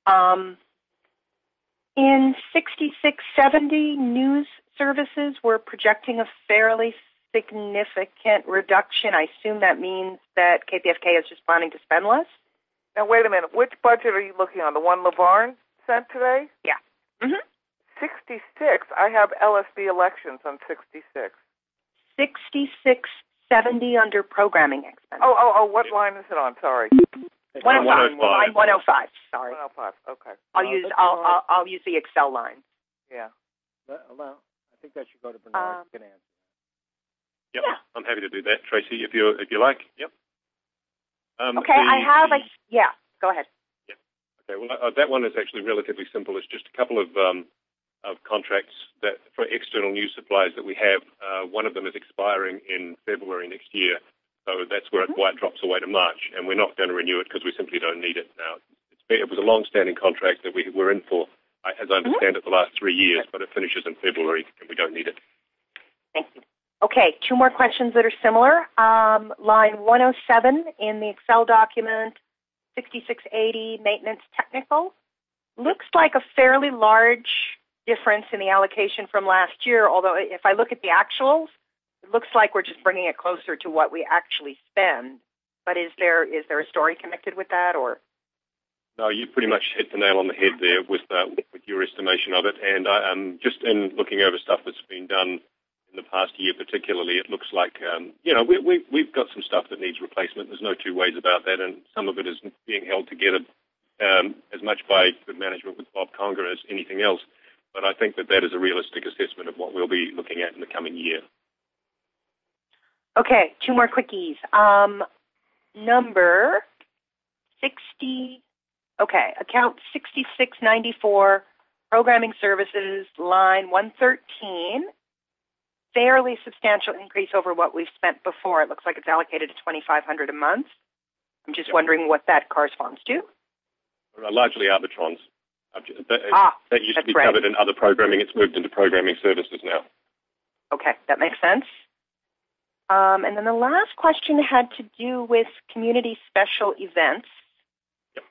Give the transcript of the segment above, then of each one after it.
In 6670, news services, we're projecting a fairly significant reduction. I assume that means that KPFK is just planning to spend less? Now, wait a minute. Which budget are you looking on? The one LaVarn sent today? Yeah. 66. I have LSB elections on 66. 6670 under programming expenses. Oh, what line is it on? Sorry. 105. Line 105. Sorry. 105. Okay. I'll use the Excel line. Yeah. I think that should go to Bernard. Can answer. Yep. Yeah. I'm happy to do that, Tracy, if you like. Yep. Okay. Go ahead. Yeah. Okay. Well, that one is actually relatively simple. It's just a couple of contracts that for external news supplies that we have. One of them is expiring in February next year, so that's where it drops away to March, and we're not going to renew it because we simply don't need it now. It was a long-standing contract that we were in for, as I understand it, the last 3 years, but it finishes in February, and we don't need it. Thank you. Okay, two more questions that are similar. Line 107 in the Excel document, 6680 maintenance technical. Looks like a fairly large difference in the allocation from last year, although if I look at the actuals, it looks like we're just bringing it closer to what we actually spend. But is there a story connected with that, or? No, you pretty much hit the nail on the head there with your estimation of it. And just in looking over stuff that's been done in the past year particularly, it looks like, we've got some stuff that needs replacement. There's no two ways about that, and some of it is being held together as much by good management with Bob Conger as anything else. But I think that is a realistic assessment of what we'll be looking at in the coming year. Okay, two more quickies. Number 60, account 6694, programming services, line 113. Fairly substantial increase over what we've spent before. It looks like it's allocated to $2,500 a month. I'm just wondering what that corresponds to. Largely Arbitrons. That used to be covered in other programming. It's moved into programming services now. Okay, that makes sense. And then the last question had to do with community special events. Yep.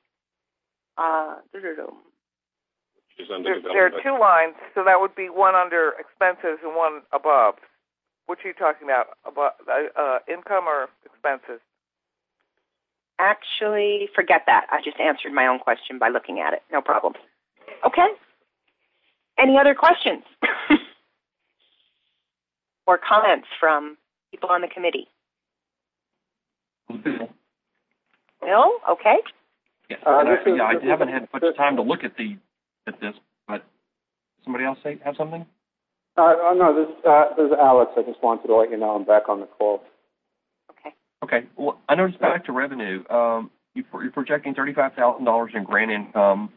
There are two lines, so that would be one under expenses and one above. What are you talking about? Income or expenses? Actually, forget that. I just answered my own question by looking at it. No problem. Okay. Any other questions? Or comments from people on the committee? Bill? Bill? Okay. Yeah, I haven't had much time to look at this, but somebody else have something? No, this is Alex. I just wanted to let you know I'm back on the call. Okay. Well, I noticed back to revenue. You're projecting $35,000 in grant income.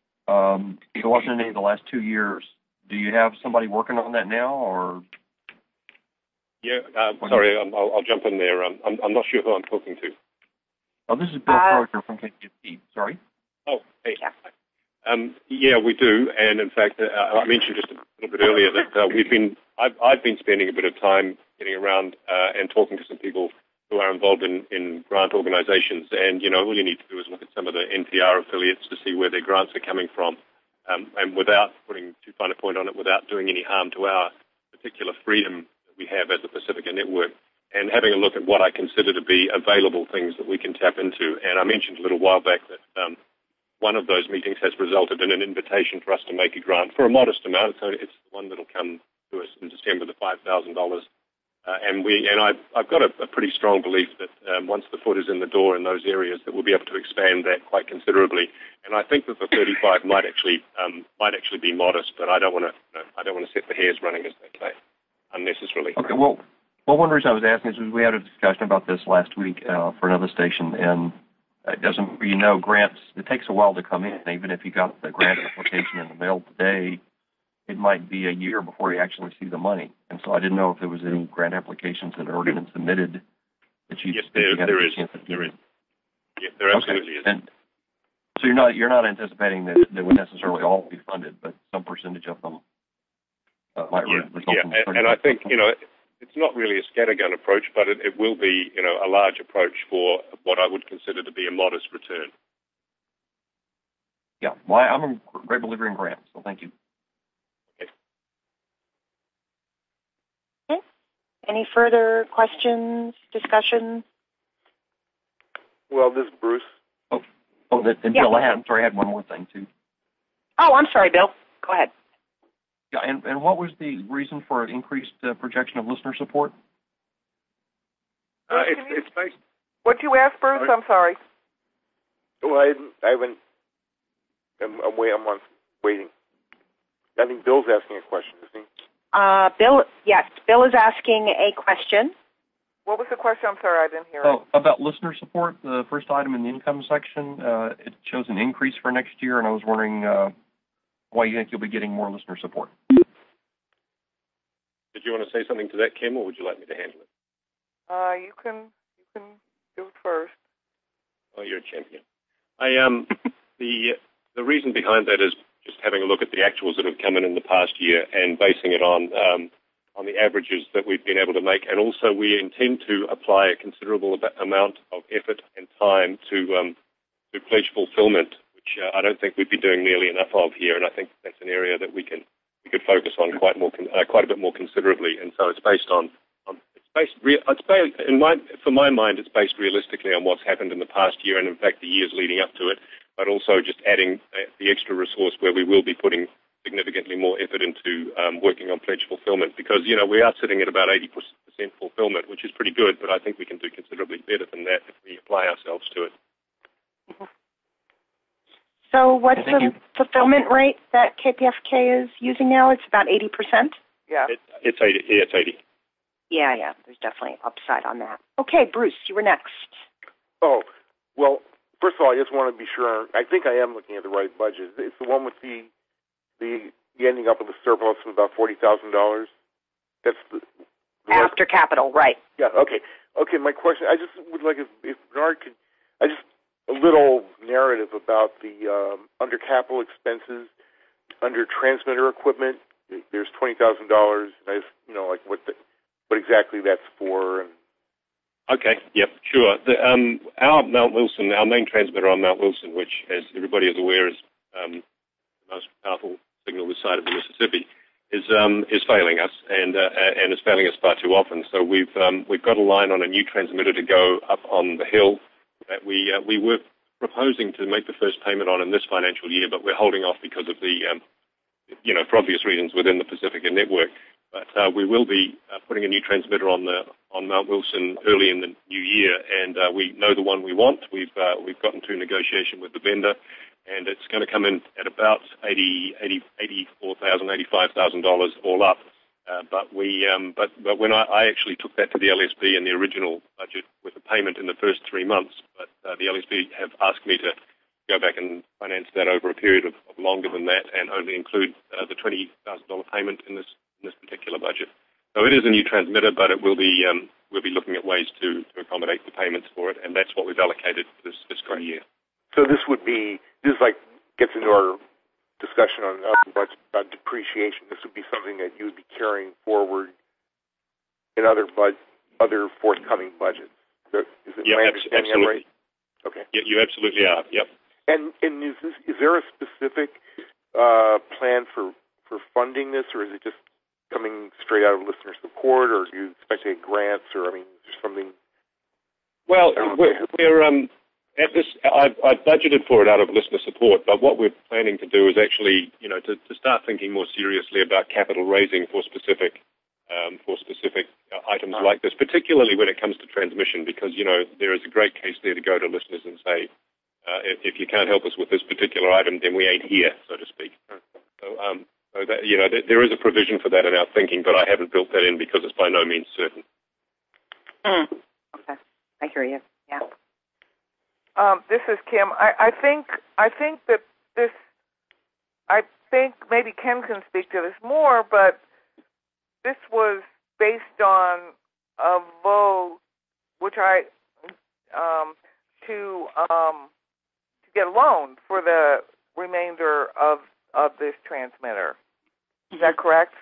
It wasn't any of the last 2 years. Do you have somebody working on that now, or? Yeah. Sorry, I'll jump in there. I'm not sure who I'm talking to. Oh, this is Bill Crozier from KPFK. Sorry. Oh, hey. Yeah, we do, and in fact, I mentioned just a little bit earlier that I've been spending a bit of time getting around and talking to some people who are involved in grant organizations, and all you need to do is look at some of the NPR affiliates to see where their grants are coming from, and without putting too fine a point on it, without doing any harm to our particular freedom that we have as a Pacifica network, and having a look at what I consider to be available things that we can tap into. And I mentioned a little while back that one of those meetings has resulted in an invitation for us to make a grant for a modest amount. So it's the one that'll come to us in December, the $5,000. And I've got a pretty strong belief that once the foot is in the door in those areas, that we'll be able to expand that quite considerably. And I think that the 35 might actually be modest, but I don't want to set the hairs running, as they say, unnecessarily. Okay. Well, one reason I was asking is we had a discussion about this last week for another station, and it doesn't, grants, it takes a while to come in. Even if you got the grant application in the mail today, it might be a year before you actually see the money. And so I didn't know if there was any grant applications that had already been submitted that you. Yes, there is. Yeah, there absolutely is. And so you're not anticipating that they would necessarily all be funded, but some percentage of them might result in. Yeah, and I think it's not really a scattergun approach, but it will be a large approach for what I would consider to be a modest return. Yeah, Well, I'm a great believer in grants, so thank you. Okay. Any further questions, discussion? Well, this is Bruce. And Bill, I had one more thing, too. Oh, I'm sorry, Bill. Go ahead. Yeah, and what was the reason for an increased projection of listener support? It's based. What you asked, Bruce? I'm sorry. Well, I haven't. I'm waiting. I think Bill's asking a question, isn't he? Bill, yes, Bill is asking a question. What was the question? I'm sorry, I didn't hear it. About listener support, the first item in the income section, it shows an increase for next year, and I was wondering why you think you'll be getting more listener support. Did you want to say something to that, Kim, or would you like me to handle it? You can do it first. Oh, you're a champion. The reason behind that is just having a look at the actuals that have come in the past year and basing it on the averages that we've been able to make. And also we intend to apply a considerable amount of effort and time to pledge fulfillment, which I don't think we'd be doing nearly enough of here. And I think that's an area that we could focus on quite a bit more considerably. And so it's based on for my mind, it's based realistically on what's happened in the past year and, in fact, the years leading up to it, but also just adding the extra resource where we will be putting significantly more effort into working on pledge fulfillment because, we are sitting at about 80% fulfillment, which is pretty good, but I think we can do considerably better than that if we apply ourselves to it. So what's the fulfillment rate that KPFK is using now? It's about 80%? Yeah. It's 80. Yeah, it's 80. Yeah. There's definitely upside on that. Okay, Bruce, you were next. Oh, well, first of all, I just want to be sure. I think I am looking at the right budget. It's the one with the ending up with a surplus of about $40,000. That's the after capital, right? Yeah. Okay. My question. I just would like if Bernard could. A little narrative about the under capital expenses, under transmitter equipment. There's $20,000. I just what exactly that's for. And okay. Yep. Sure. Our main transmitter on Mount Wilson, which, as everybody is aware, is the most powerful signal this side of the Mississippi, is failing us and is failing us far too often. So we've got a line on a new transmitter to go up on the hill that we were proposing to make the first payment on in this financial year, but we're holding off because of the for obvious reasons within the Pacifica network. But we will be putting a new transmitter on Mount Wilson early in the new year, and we know the one we want. We've gotten to negotiation with the vendor, and it's going to come in at about $85,000 all up. But when I actually took that to the LSB in the original budget with a payment in the first 3 months, but the LSB have asked me to go back and finance that over a period of longer than that and only include the $20,000 payment in this particular budget. So it is a new transmitter, but it will be we'll be looking at ways to accommodate the payments for it, and that's what we've allocated for this fiscal year. So this gets into our discussion on budget about depreciation. This would be something that you would be carrying forward in other forthcoming budgets. Is my understanding that right? Okay. Yeah, you absolutely are. Yep. And is there a specific plan for funding this, or is it just coming straight out of listener support, or do you expect any grants, or is there something? Well, we're at this. I've budgeted for it out of listener support, but what we're planning to do is actually, to start thinking more seriously about capital raising for specific items like this, particularly when it comes to transmission, because there is a great case there to go to listeners and say, if you can't help us with this particular item, then we ain't here, so to speak. So that, there is a provision for that in our thinking, but I haven't built that in because it's by no means certain. Okay, I hear you. Yeah. This is Kim. I think that this. I think maybe Ken can speak to this more, but this was based on a vote, which to get a loan for the remainder of this transmitter. Is that correct?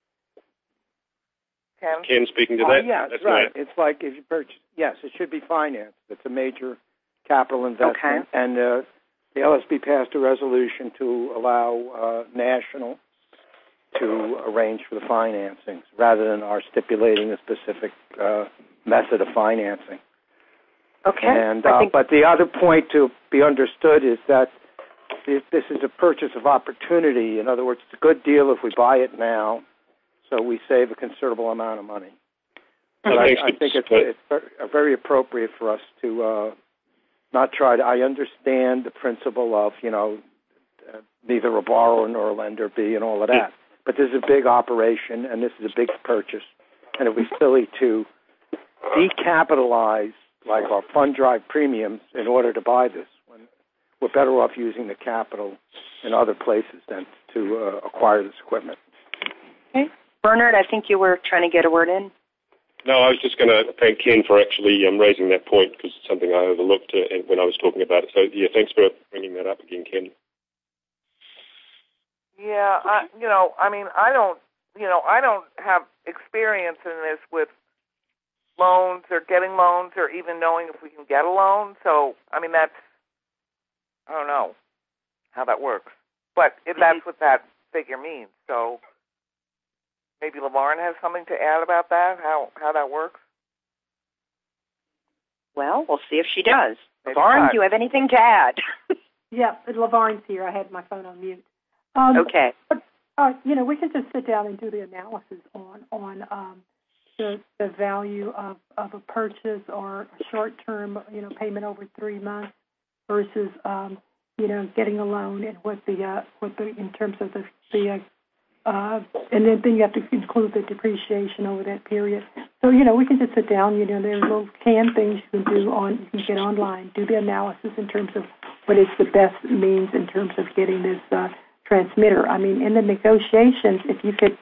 Ken speaking to that? Yeah, that's right. It's like if you purchase, yes, it should be financed. It's a major capital investment. Okay. And the LSB passed a resolution to allow National to arrange for the financing rather than our stipulating a specific method of financing. Okay. And but the other point to be understood is that this is a purchase of opportunity. In other words, it's a good deal if we buy it now, so we save a considerable amount of money. But I think it's very appropriate for us to not try to. I understand the principle of neither a borrower nor a lender be and all of that. But this is a big operation, and this is a big purchase, and it would be silly to decapitalize like our fund drive premiums in order to buy this. When we're better off using the capital in other places than to acquire this equipment. Okay. Bernard, I think you were trying to get a word in. No, I was just going to thank Ken for actually raising that point because it's something I overlooked when I was talking about it. So, yeah, thanks for bringing that up again, Ken. Yeah, I don't have experience in this with loans or getting loans or even knowing if we can get a loan. So, I don't know how that works. But that's what that figure means. So maybe LaVarn has something to add about that, how that works? Well, we'll see if she does. LaVarn, do you have anything to add? Yeah, LaVarn's here. I had my phone on mute. Okay. But, we can just sit down and do the analysis on the value of a purchase or a short-term, payment over 3 months versus, getting a loan and what the in terms of the and then you have to include the depreciation over that period. So, we can just sit down, there's little things you can do you can get online, do the analysis in terms of what is the best means in terms of getting this transmitter. I mean, in the negotiations, if you could,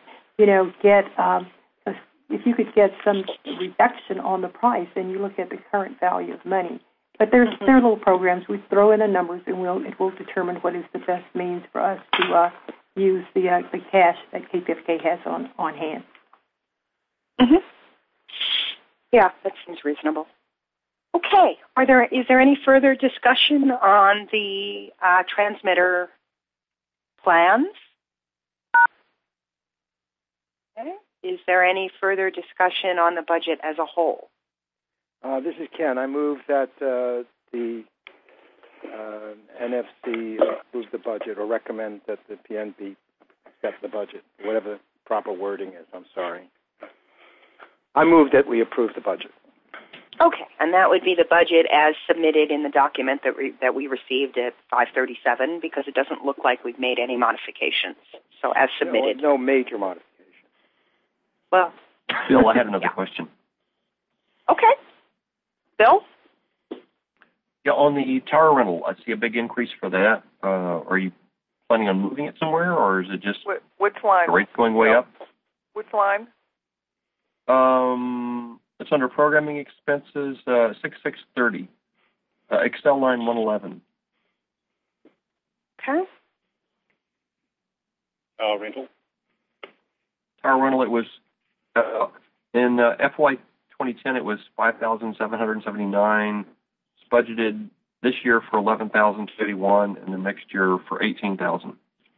if you could get some reduction on the price, then you look at the current value of money. But there are little programs. We throw in the numbers, and it will determine what is the best means for us to use the cash that KPFK has on hand. Mm-hmm. Yeah, that seems reasonable. Okay. Is there any further discussion on the transmitter plans? Okay. Is there any further discussion on the budget as a whole? This is Ken. I move that the NFC approve the budget or recommend that the PNB accept the budget, whatever the proper wording is. I'm sorry. I move that we approve the budget. Okay, and that would be the budget as submitted in the document that we received at 5:37 because it doesn't look like we've made any modifications. So as submitted. No major modifications. Well, Bill, I had another question. Okay. Bill? Yeah, on the tower rental, I see a big increase for that. Are you planning on moving it somewhere, or is it just which line? The rate's going way up? Which line? It's under programming expenses, 6630, Excel line 111. Okay. Rental. Tower rental, it was in FY 2010, it was 5,779. It's budgeted this year for 11,051, and the next year for 18,000.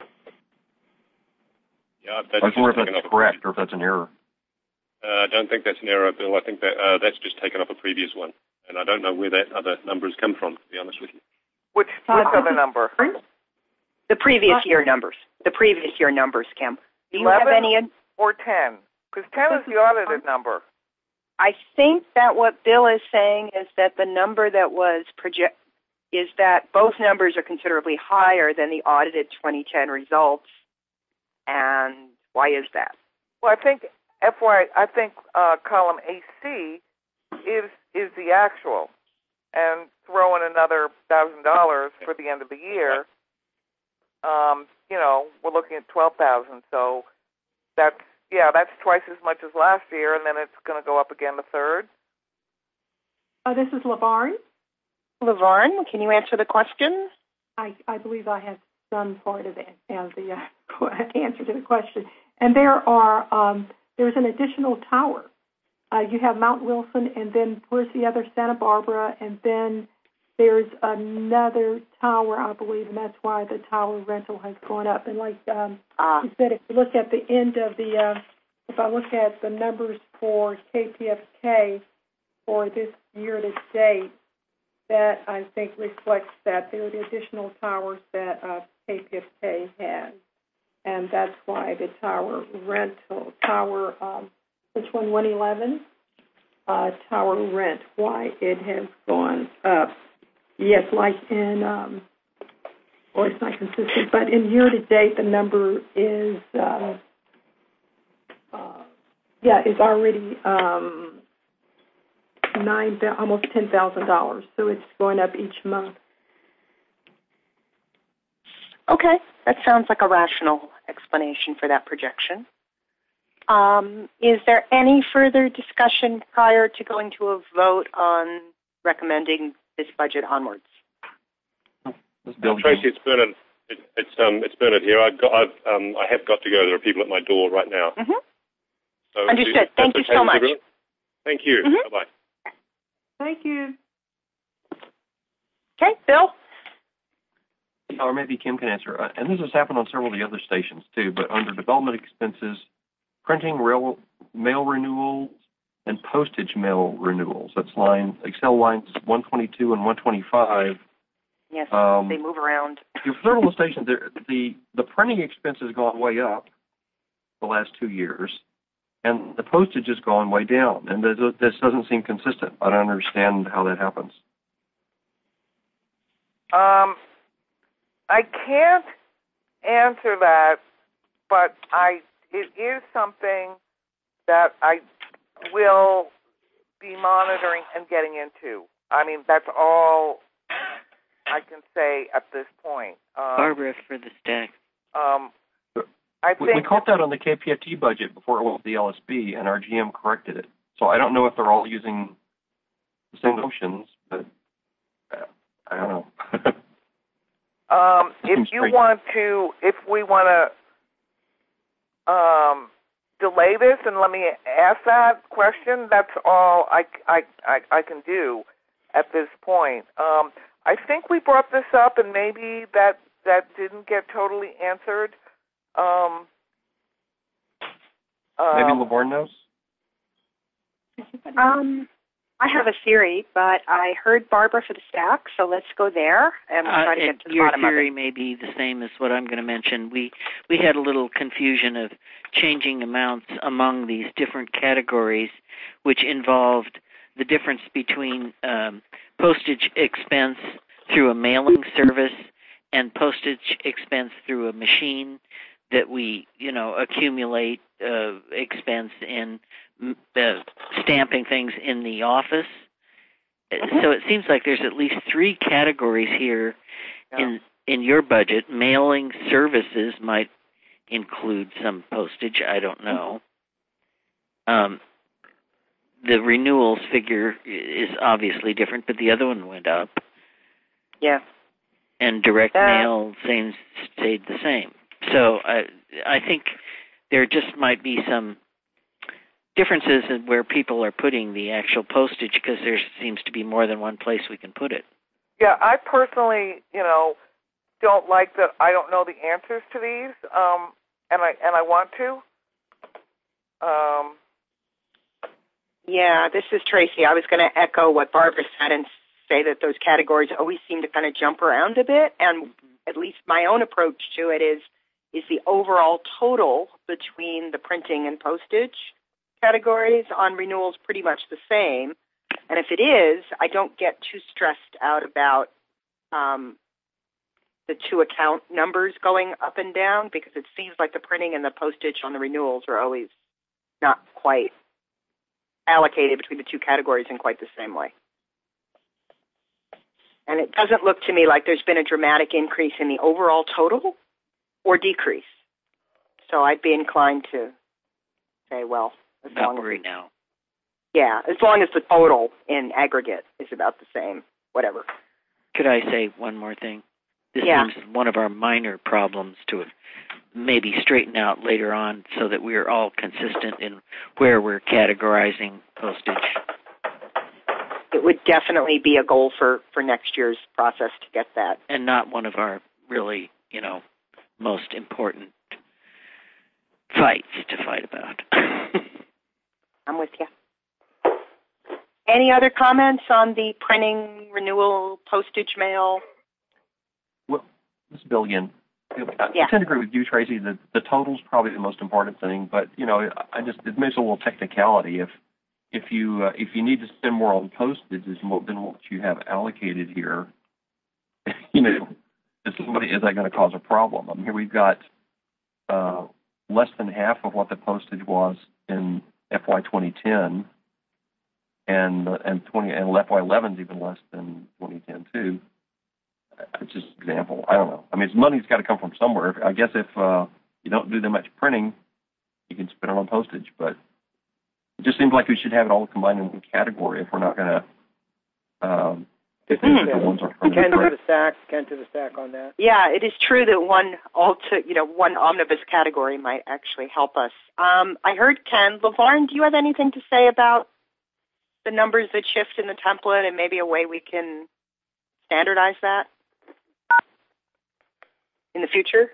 Yeah, I was wondering if that's correct or if that's an error. I don't think that's an error, Bill. I think that that's just taken up a previous one, and I don't know where that other number has come from, to be honest with you. Which other number? The previous year numbers. The previous year numbers, Kim. Do you 11 have any? Or 10? Because 10 is the audited number. I think that what Bill is saying is that the number that was is that both numbers are considerably higher than the audited 2010 results. And why is that? Well, I think column AC is the actual, and throw in another $1,000 for the end of the year. We're looking at 12,000. So that's twice as much as last year, and then it's going to go up again the third. This is LaVarn. LaVarn, can you answer the question? I believe I have some part of the answer to the question. And there's an additional tower. You have Mount Wilson, and then where's the other? Santa Barbara, and then there's another tower, I believe, and that's why the tower rental has gone up. And like you said, if you look at the end of the, if I look at the numbers for KPFK for this year to date, that I think reflects that there are the additional towers that KPFK has. And that's why the tower rental, which one, 111? Tower rent, why it has gone up. Yes, like in, or it's not consistent, but in year to date, the number is, is already almost $10,000. So it's going up each month. Okay, that sounds like a rational explanation for that projection. Is there any further discussion prior to going to a vote on recommending this budget onwards? Tracy, it's Bernard. It's Bernard here. I have got to go. There are people at my door right now. Mm-hmm. So understood. Thank you so much. Thank you. Mm-hmm. Bye bye. Thank you. Okay, Bill. Or maybe Kim can answer. And this has happened on several of the other stations too. But under development expenses, printing mail renewals and postage mail renewals. That's Excel lines 122 and 125. Yes, they move around. For several stations, the printing expense has gone way up the last 2 years, and the postage has gone way down. And this doesn't seem consistent. I don't understand how that happens. I can't answer that, but it is something that I will be monitoring and getting into. I mean, that's all I can say at this point. Barbara for the stack. I think we caught that on the KPFT budget before it went to the LSB, and our GM corrected it. So I don't know if they're all using the same notions, but I don't know. If we want to delay this and let me ask that question, that's all I can do at this point. I think we brought this up, and maybe that didn't get totally answered. Maybe Lavorne knows? I have a theory, but I heard Barbara for the stack, so let's go there and try to get to the bottom of it. Your theory may be the same as what I'm going to mention. We had a little confusion of changing amounts among these different categories, which involved the difference between postage expense through a mailing service and postage expense through a machine that we, accumulate expense in stamping things in the office. So it seems like there's at least 3 categories here in your budget. Mailing services might include some postage. I don't know. The renewals figure is obviously different, but the other one went up. Yeah. And direct mail stayed the same. So I think there just might be some differences in where people are putting the actual postage, because there seems to be more than one place we can put it. Yeah, I personally, don't like that. I don't know the answers to these, and I want to. Yeah, this is Tracy. I was going to echo what Barbara said and say that those categories always seem to kind of jump around a bit, and at least my own approach to it is the overall total between the printing and postage categories on renewals pretty much the same. And if it is, I don't get too stressed out about the 2 account numbers going up and down, because it seems like the printing and the postage on the renewals are always not quite allocated between the 2 categories in quite the same way. And it doesn't look to me like there's been a dramatic increase in the overall total or decrease. So I'd be inclined to say, well, as not long worry as now. Yeah, as long as the total in aggregate is about the same, whatever. Could I say one more thing? This seems one of our minor problems to maybe straighten out later on, so that we're all consistent in where we're categorizing postage. it would definitely be a goal for next year's process to get that. And not one of our really, most important fights to fight about. I'm with you. Any other comments on the printing, renewal, postage mail? Well, this is Bill again. I Yeah. tend to agree with you, Tracy. The total's probably the most important thing, but it makes a little technicality. If you need to spend more on postage than what you have allocated here, is that going to cause a problem? I mean, here we've got less than half of what the postage was in FY 2010, and FY11 is even less than 2010 too. It's just an example. I don't know. I mean, money's got to come from somewhere. I guess if you don't do that much printing, you can spend it on postage. But it just seems like we should have it all combined in one category if we're not going to. If the ones are Ken to the stack on that. Yeah, it is true that one omnibus category might actually help us. I heard Ken. LaVarn, do you have anything to say about the numbers that shift in the template and maybe a way we can standardize that in the future?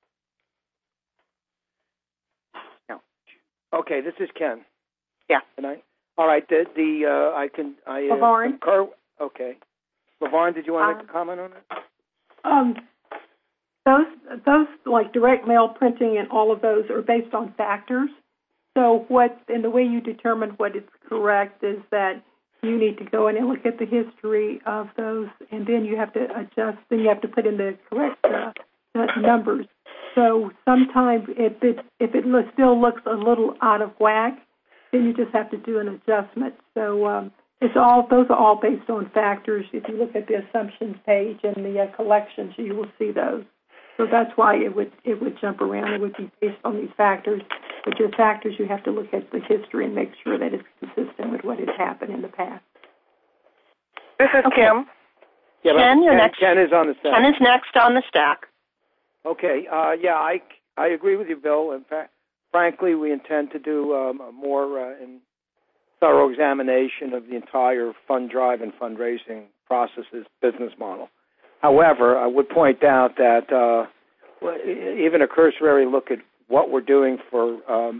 No. Okay, this is Ken. Yeah. All right. LaVarn? Concur. Okay. LaVarn, did you want to comment on it? Those like direct mail printing and all of those are based on factors. So the way you determine what is correct is that you need to go in and look at the history of those, and then you have to adjust. Then you have to put in the correct numbers. So sometimes if it still looks a little out of whack, then you just have to do an adjustment. So those are all based on factors. If you look at the assumptions page and the collections, you will see those. So that's why it would jump around. It would be based on these factors. But your factors, you have to look at the history and make sure that it's consistent with what has happened in the past. This is Kim. Yeah, Ken, you're next. Ken is on the stack. Ken is next on the stack. Okay. I agree with you, Bill. In fact, frankly, we intend to do a more thorough examination of the entire fund drive and fundraising processes business model. However, I would point out that even a cursory look at what we're doing for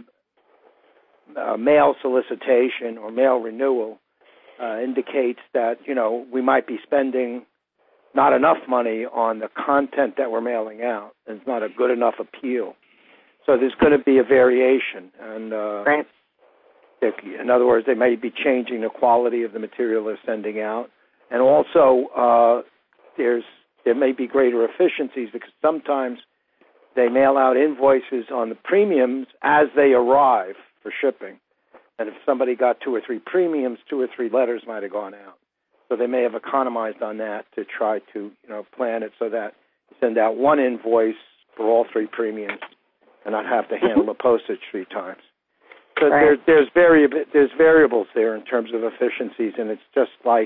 mail solicitation or mail renewal indicates that, we might be spending not enough money on the content that we're mailing out. It's not a good enough appeal. So there's going to be a variation. And right. In other words, they may be changing the quality of the material they're sending out. And also, there may be greater efficiencies because sometimes they mail out invoices on the premiums as they arrive for shipping. And if somebody got 2 or 3 premiums, 2 or 3 letters might have gone out. So they may have economized on that to try to, plan it so that you send out one invoice for all 3 premiums and not have to handle the postage 3 times. So right. there's variables there in terms of efficiencies, and it's just like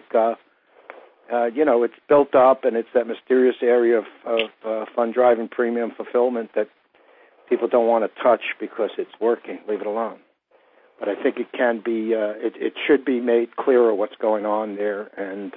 it's built up, and it's that mysterious area of fund drive and premium fulfillment that people don't want to touch because it's working. Leave it alone. But I think it can be, it should be made clearer what's going on there, and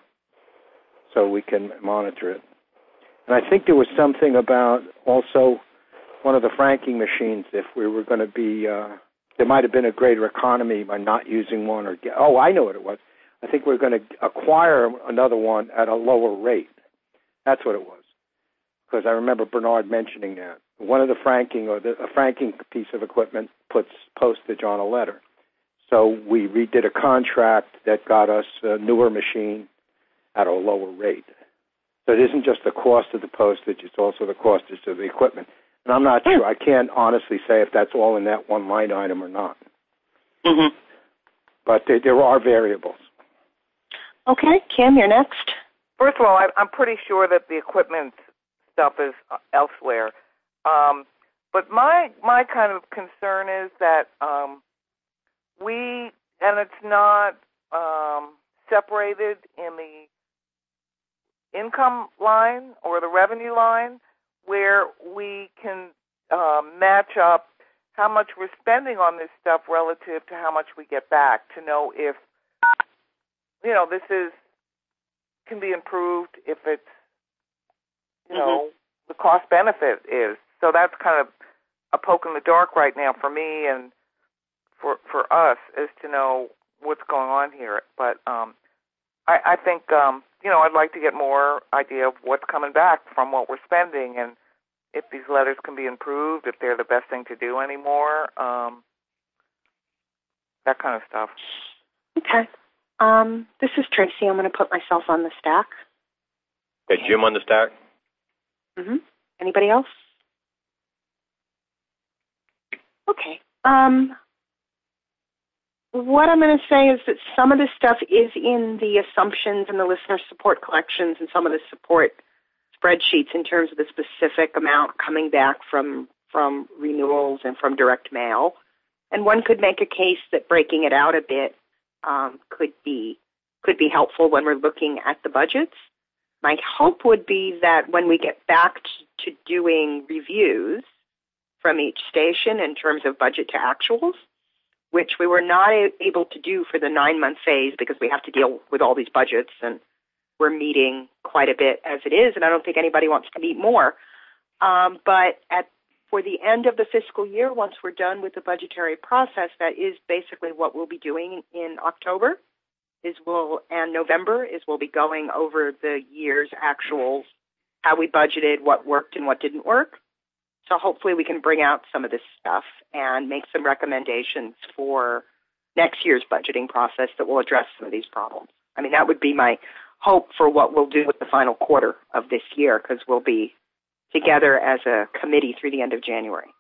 so we can monitor it. And I think there was something about also one of the franking machines, if we were going to be, there might have been a greater economy by not using one I know what it was. I think we're going to acquire another one at a lower rate. That's what it was. Because I remember Bernard mentioning that. One of the franking, a franking piece of equipment puts postage on a letter. So we redid a contract that got us a newer machine at a lower rate. So it isn't just the cost of the postage, it's also the cost of the equipment. And I'm not sure. I can't honestly say if that's all in that one line item or not. Mm-hmm. But there are variables. Okay, Kim, you're next. First of all, I'm pretty sure that the equipment stuff is elsewhere. But my kind of concern is that and it's not separated in the income line or the revenue line, where we can match up how much we're spending on this stuff relative to how much we get back to know if this can be improved if it's, the cost benefit is. So that's kind of a poke in the dark right now for me and for us, is to know what's going on here. But I think, I'd like to get more idea of what's coming back from what we're spending, and if these letters can be improved, if they're the best thing to do anymore, that kind of stuff. Okay. This is Tracy. I'm going to put myself on the stack. Okay, Jim on the stack. Mm-hmm. Anybody else? Okay. What I'm going to say is that some of this stuff is in the assumptions and the listener support collections and some of the support spreadsheets in terms of the specific amount coming back from renewals and from direct mail. And one could make a case that breaking it out a bit could be helpful when we're looking at the budgets. My hope would be that when we get back to doing reviews from each station in terms of budget to actuals, which we were not able to do for the 9-month phase because we have to deal with all these budgets, and we're meeting quite a bit as it is, and I don't think anybody wants to meet more. But for the end of the fiscal year, once we're done with the budgetary process, that is basically what we'll be doing in October, and November we'll be going over the year's actuals, how we budgeted, what worked and what didn't work. So hopefully we can bring out some of this stuff and make some recommendations for next year's budgeting process that will address some of these problems. I mean, that would be my hope for what we'll do with the final quarter of this year, because we'll be together as a committee through the end of January.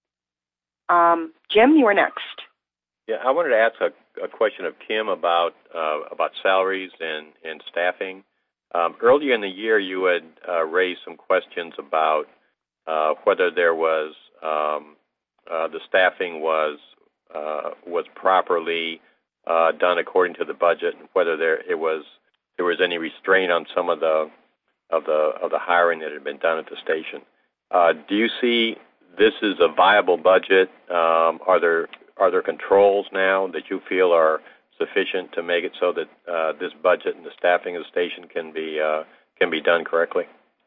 Jim, you are next. Yeah, I wanted to ask a question of Kim about salaries and staffing. Earlier in the year, you had raised some questions about whether there was the staffing was properly done according to the budget, and whether there was any restraint on some of the hiring that had been done at the station. Do you see this is a viable budget? Are there controls now that you feel are sufficient to make it so that this budget and the staffing of the station can be done correctly?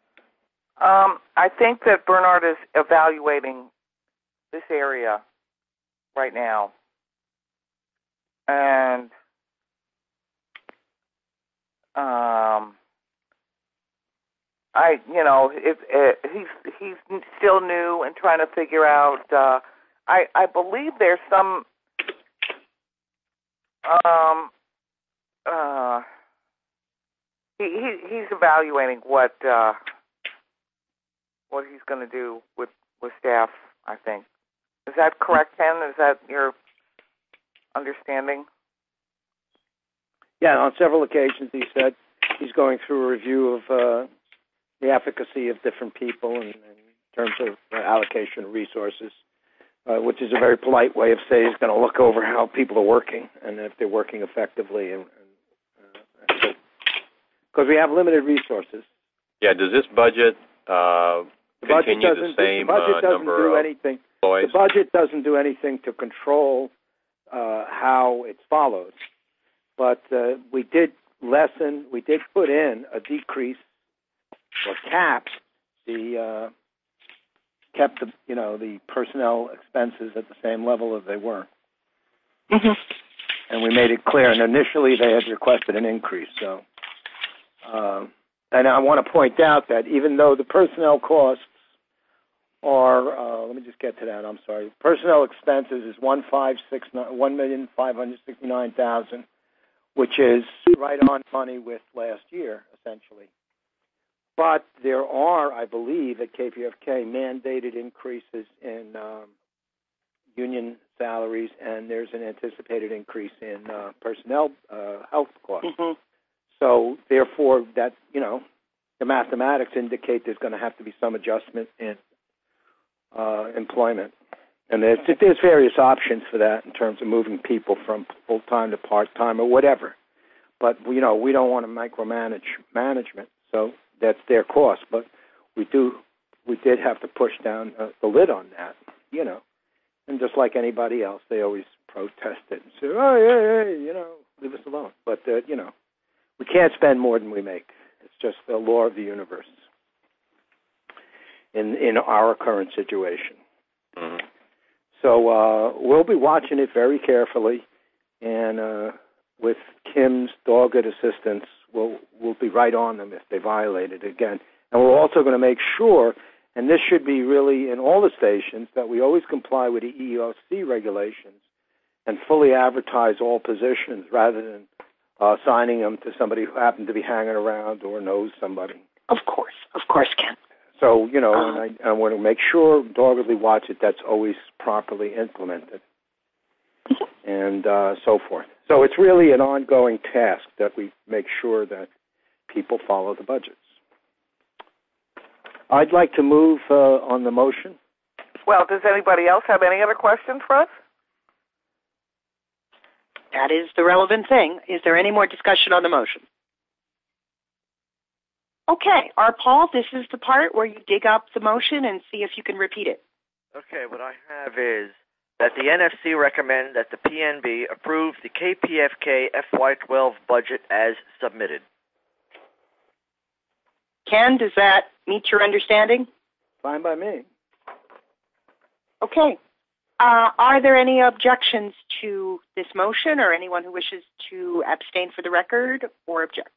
I think that Bernard is evaluating this area right now, and he's still new and trying to figure out. I believe there's some. He's evaluating what he's going to do with staff, I think. Is that correct, Ken? Is that your understanding? Yeah, on several occasions he said he's going through a review of the efficacy of different people in terms of allocation of resources, which is a very polite way of saying he's going to look over how people are working and if they're working effectively. Because we have limited resources. Yeah, does this budget continue the same number of employees? The budget doesn't do anything to control how it's followed. But we did put in a decrease or kept the personnel expenses at the same level as they were. Mm-hmm. And we made it clear. And initially they had requested an increase. So, and I want to point out that even though the personnel costs are, let me just get to that. I'm sorry. Personnel expenses is $1,569,000, which is right on money with last year, essentially. But there are, I believe, at KPFK mandated increases in union salaries, and there's an anticipated increase in personnel health costs. Mm-hmm. So, therefore, that the mathematics indicate there's going to have to be some adjustment in employment, and there's various options for that in terms of moving people from full time to part time or whatever. But we don't want to micromanage management, so that's their cost. But we did have to push down the lid on that, and just like anybody else, they always protest it and say, "Oh yeah, leave us alone." But We can't spend more than we make. It's just the law of the universe in our current situation. Mm-hmm. So we'll be watching it very carefully, and with Kim's dogged assistance, we'll be right on them if they violate it again. And we're also going to make sure, and this should be really in all the stations, that we always comply with the EEOC regulations and fully advertise all positions rather than assigning them to somebody who happened to be hanging around or knows somebody. Of course, Ken. So, and I want to make sure, doggedly watch it, that's always properly implemented, and so forth. So it's really an ongoing task that we make sure that people follow the budgets. I'd like to move on the motion. Well, does anybody else have any other questions for us? That is the relevant thing. Is there any more discussion on the motion? Okay, Paul, this is the part where you dig up the motion and see if you can repeat it. Okay, what I have is that the NFC recommend that the PNB approve the KPFK FY12 budget as submitted. Ken, does that meet your understanding? Fine by me. Okay. Are there any objections to this motion or anyone who wishes to abstain for the record or object?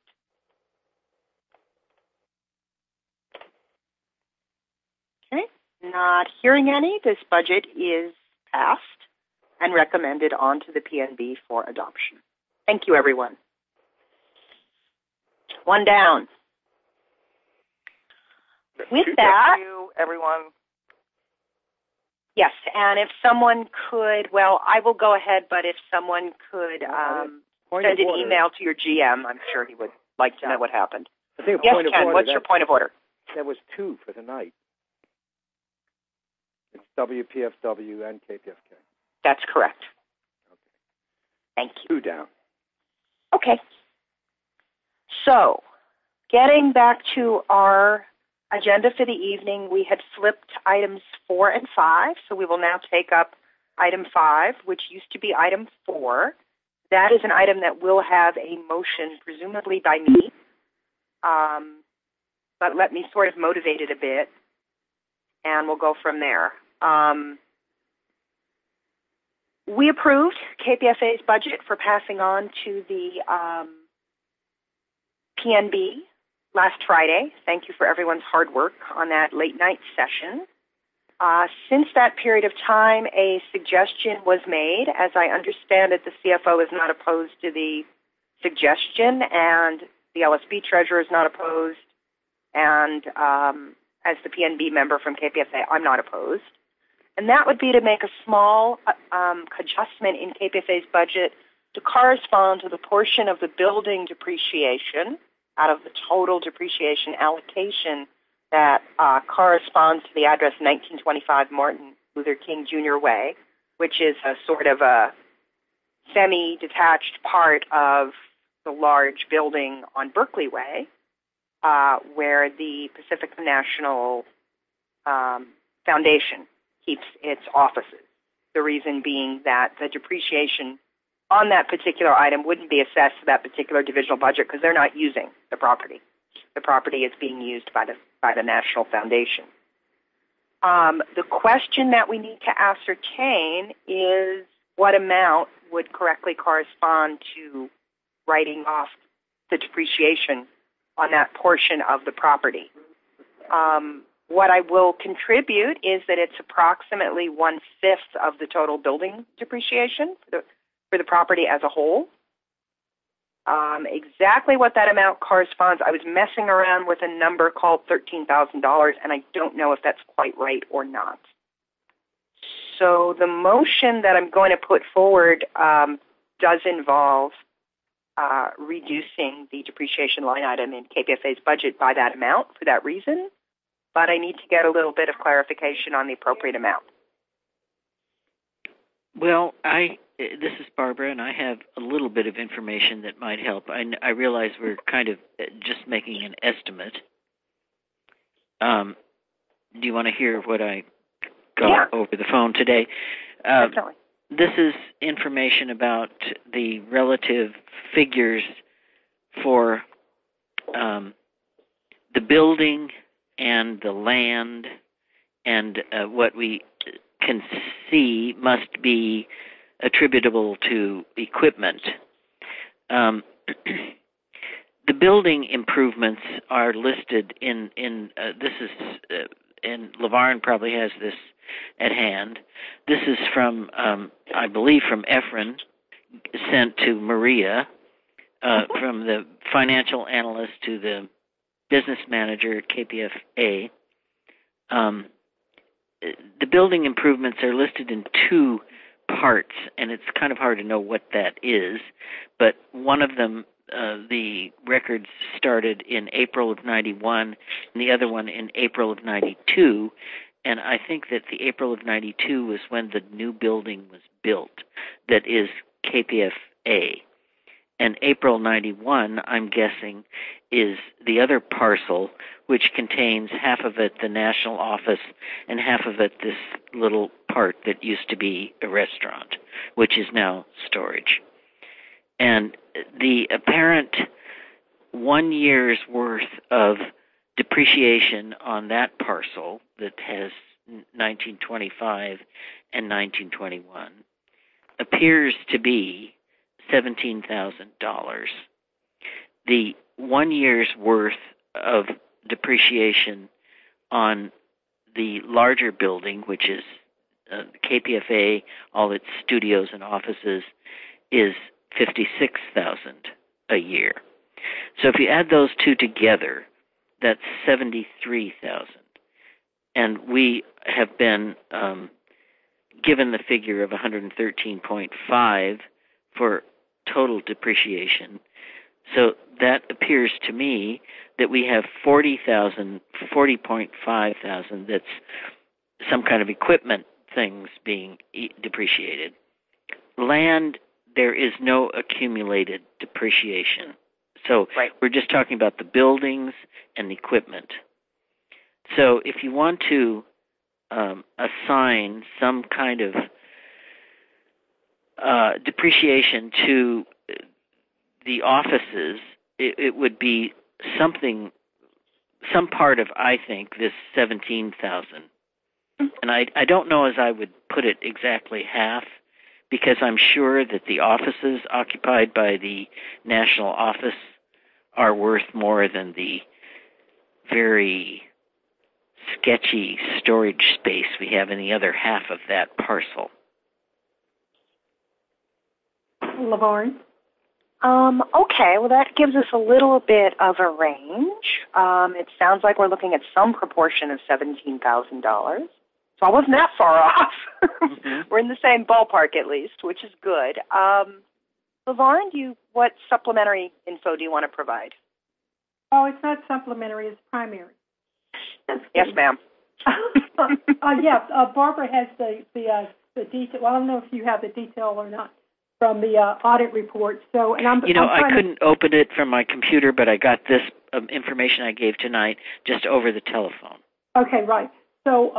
Okay. Not hearing any, this budget is passed and recommended on to the PNB for adoption. Thank you, everyone. One down. With that, thank you, everyone. Yes, and if someone could, well, I will go ahead, but if someone could send an email to your GM, I'm sure he would like to know what happened. Yes, Ken, what's your point of order? There was 2 for the night. It's WPFW and KPFK. That's correct. Okay. Thank you. 2 down. Okay. So, getting back to our agenda for the evening, we had flipped items 4 and 5, so we will now take up item 5, which used to be item 4. That is an item that will have a motion, presumably by me, but let me sort of motivate it a bit, and we'll go from there. We approved KPFA's budget for passing on to the PNB last Friday. Thank you for everyone's hard work on that late night session. Since that period of time, a suggestion was made. As I understand it, the CFO is not opposed to the suggestion, and the LSB treasurer is not opposed, and as the PNB member from KPFA, I'm not opposed. And that would be to make a small adjustment in KPFA's budget to correspond to the portion of the building depreciation out of the total depreciation allocation that corresponds to the address 1925 Martin Luther King Jr. Way, which is a sort of a semi-detached part of the large building on Berkeley Way, where the Pacific National Foundation keeps its offices. The reason being that the depreciation on that particular item wouldn't be assessed to that particular divisional budget because they're not using the property. The property is being used by the National Foundation. The question that we need to ascertain is what amount would correctly correspond to writing off the depreciation on that portion of the property. What I will contribute is that it's approximately 1/5 of the total building depreciation for the property as a whole. Exactly what that amount corresponds, I was messing around with a number called $13,000, and I don't know if that's quite right or not. So the motion that I'm going to put forward does involve reducing the depreciation line item in KPFA's budget by that amount for that reason, but I need to get a little bit of clarification on the appropriate amount. Well, this is Barbara, and I have a little bit of information that might help. I realize we're kind of just making an estimate. Do you want to hear what I got over the phone today? Definitely. This is information about the relative figures for the building and the land and what we can see must be attributable to equipment. The building improvements are listed in this is and LaVarn probably has this at hand. This is from I believe from Efren, sent to Maria, from the financial analyst to the business manager at KPFA. The building improvements are listed in two parts, and it's kind of hard to know what that is, but one of them, the records started in April of 91, and the other one in April of 92, and I think that the April of 92 was when the new building was built, that is KPFA. And April 91, I'm guessing, is the other parcel, which contains half of it the national office and half of it this little part that used to be a restaurant, which is now storage. And the apparent 1 year's worth of depreciation on that parcel that has 1925 and 1921 appears to be $17,000. The 1 year's worth of depreciation on the larger building, which is KPFA, all its studios and offices, is $56,000 a year. So if you add those two together, that's $73,000. And we have been given the figure of $113.5 for total depreciation. So that appears to me that we have $40.5 that's some kind of equipment things being depreciated. Land, there is no accumulated depreciation. So We're just talking about the buildings and equipment. So if you want to assign some kind of depreciation to the offices, it would be some part of, I think, this 17,000. And I don't know as I would put it exactly half, because I'm sure that the offices occupied by the national office are worth more than the very sketchy storage space we have in the other half of that parcel. LaVarn? Okay, well, that gives us a little bit of a range. It sounds like we're looking at some proportion of $17,000. So I wasn't that far off. Mm-hmm. We're in the same ballpark, at least, which is good. LaVarn, what supplementary info do you want to provide? Oh, it's not supplementary, it's primary. Yes, ma'am. Barbara has the detail. Well, I don't know if you have the detail or not from the audit report. So, and I couldn't open it from my computer, but I got this information I gave tonight just over the telephone. Okay, right. So,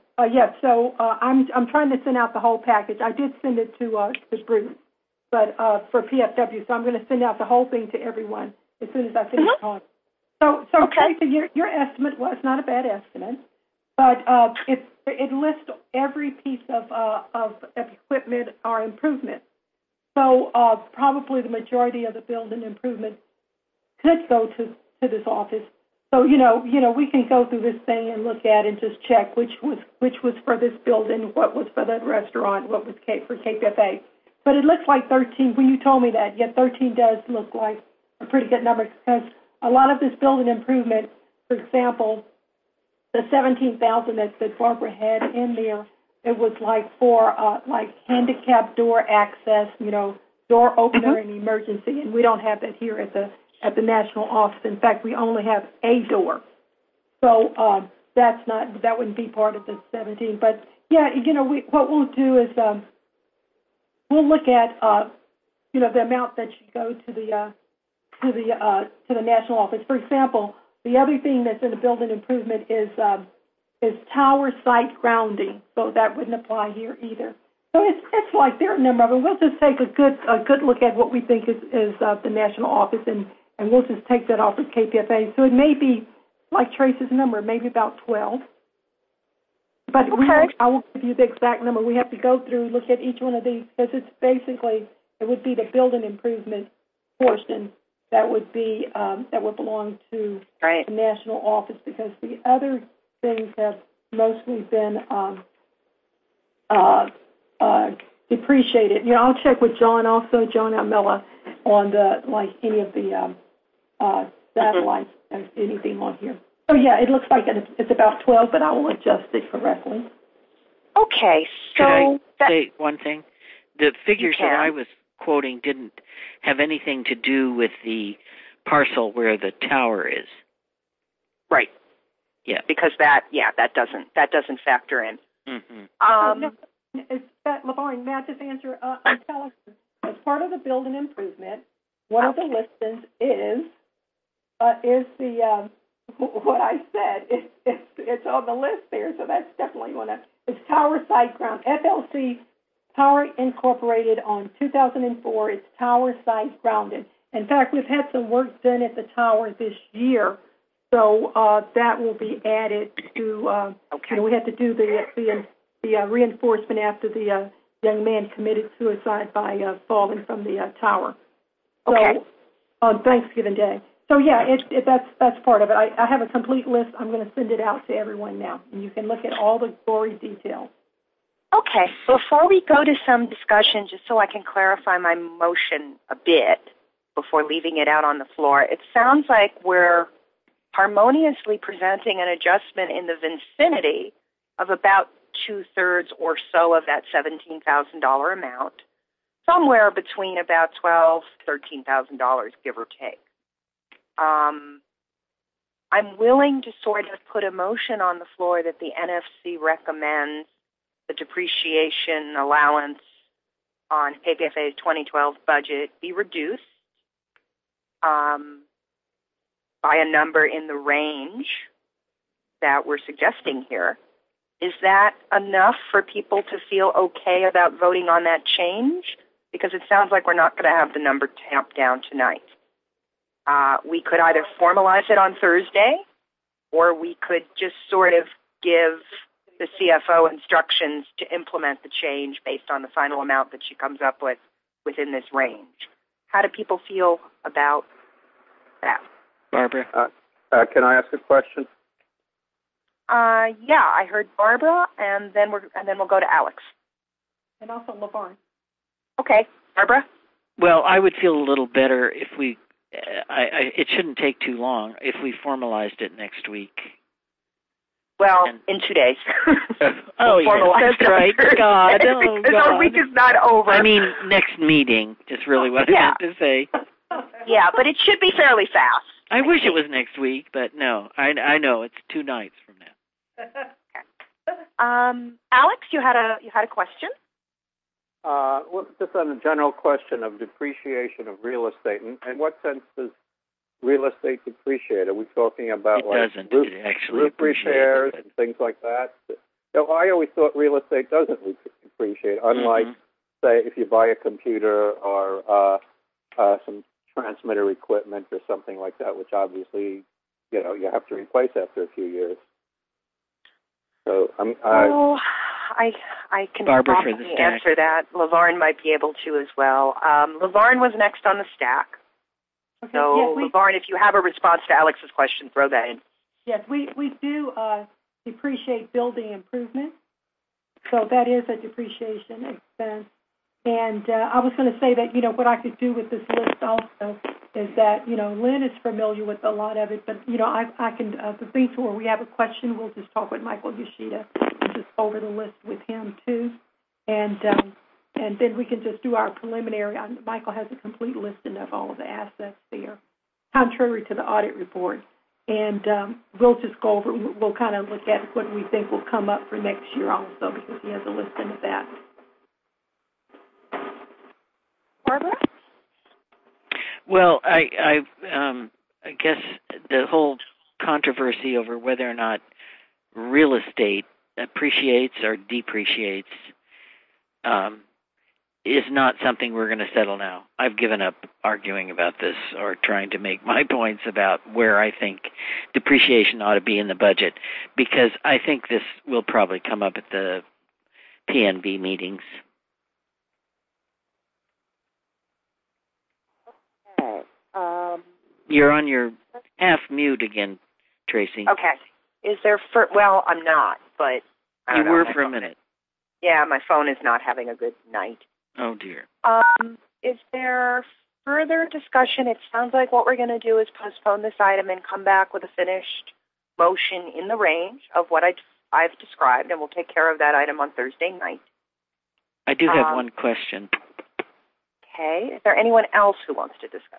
I'm trying to send out the whole package. I did send it to Bruce, but for PFW, so I'm going to send out the whole thing to everyone as soon as I finish talking. So okay. Tracy, your estimate was not a bad estimate, but it lists every piece of equipment or improvement. So probably the majority of the building improvement could go to this office. So we can go through this thing and look at and just check which was for this building, what was for the restaurant, what was for KPFA. But it looks like 13. When you told me that, 13 does look like a pretty good number, because a lot of this building improvement, for example, the $17,000 that Barbara had in there, it was like for like handicap door access, door opener and emergency, and we don't have that here at the national office. In fact, we only have a door, so that wouldn't be part of the 17. But what we'll do is we'll look at the amount that should go to the national office. For example, the other thing that's in the building improvement is tower site grounding, so that wouldn't apply here either. So it's like there are a number of them. We'll just take a good look at what we think is the national office and and we'll just take that off of KPFA. So it may be, like Trace's number, maybe about 12. But I will give you the exact number. We have to go through, look at each one of these, because it's basically, it would be the building improvement portion that would be, that would belong to the national office, because the other things have mostly been depreciated. I'll check with John also, John Almella, on any of the satellites, anything on here. So, yeah, it looks like it's about 12, but I will adjust it correctly. Okay, so... Can I say one thing? The figures that I was quoting didn't have anything to do with the parcel where the tower is. Right. Yeah. Because that doesn't factor in. Mm-hmm. LaVarn, may I just answer? As part of the building improvement, one of the listings is the... what I said, it's on the list there, so that's definitely one of it's Tower Site Ground. FLC Tower Incorporated on 2004. It's Tower Site Grounded. In fact, we've had some work done at the tower this year, so that will be added to. We had to do the reinforcement after the young man committed suicide by falling from the tower. So on Thanksgiving Day. So, yeah, that's part of it. I have a complete list. I'm going to send it out to everyone now, and you can look at all the gory details. Okay. Before we go to some discussion, just so I can clarify my motion a bit before leaving it out on the floor, it sounds like we're harmoniously presenting an adjustment in the vicinity of about 2/3 or so of that $17,000 amount, somewhere between about $12,000, $13,000, give or take. I'm willing to sort of put a motion on the floor that the NFC recommends the depreciation allowance on KPFA's 2012 budget be reduced by a number in the range that we're suggesting here. Is that enough for people to feel okay about voting on that change? Because it sounds like we're not going to have the number tamped down tonight. We could either formalize it on Thursday, or we could just sort of give the CFO instructions to implement the change based on the final amount that she comes up with within this range. How do people feel about that? Barbara? Can I ask a question? Yeah, I heard Barbara, and then we'll go to Alex. And also LaVarn. Okay, Barbara? Well, I would feel a little better if we... it shouldn't take too long if we formalized it next week. Well, in 2 days. Oh, yeah, that's right. God, because our week is not over. I mean, next meeting is really what I meant to say. Yeah, but it should be fairly fast. I wish it was next week, but no. I know it's 2 nights from now. Okay. Alex, you had a question? Well, just on the general question of depreciation of real estate, in what sense does real estate depreciate? Are we talking about roof repairs and things like that? I always thought real estate doesn't depreciate, unlike, say, if you buy a computer or some transmitter equipment or something like that, which obviously, you have to replace after a few years. So I can Barbara probably answer that. LaVarn might be able to as well. LaVarn was next on the stack. Okay. So, yes, LaVarn, if you have a response to Alex's question, throw that in. Yes, we do depreciate building improvements. So that is a depreciation expense. And I was going to say that, what I could do with this list also is that, Lynn is familiar with a lot of it, but, I can, the things where we have a question, we'll just talk with Michael Yoshida and just go over the list with him, too. And then we can just do our preliminary. Michael has a complete listing of all of the assets there, contrary to the audit report. And we'll just go over, we'll kind of look at what we think will come up for next year also, because he has a listing of that. Barbara? Well, I guess the whole controversy over whether or not real estate appreciates or depreciates is not something we're going to settle now. I've given up arguing about this or trying to make my points about where I think depreciation ought to be in the budget, because I think this will probably come up at the PNB meetings. Okay. You're on your half mute again, Tracy. Okay. Is there well, I'm not, but you were for a minute. Yeah, my phone is not having a good night. Oh dear. Is there further discussion? It sounds like what we're going to do is postpone this item and come back with a finished motion in the range of what I've described, and we'll take care of that item on Thursday night. I do have one question. Okay. Is there anyone else who wants to discuss?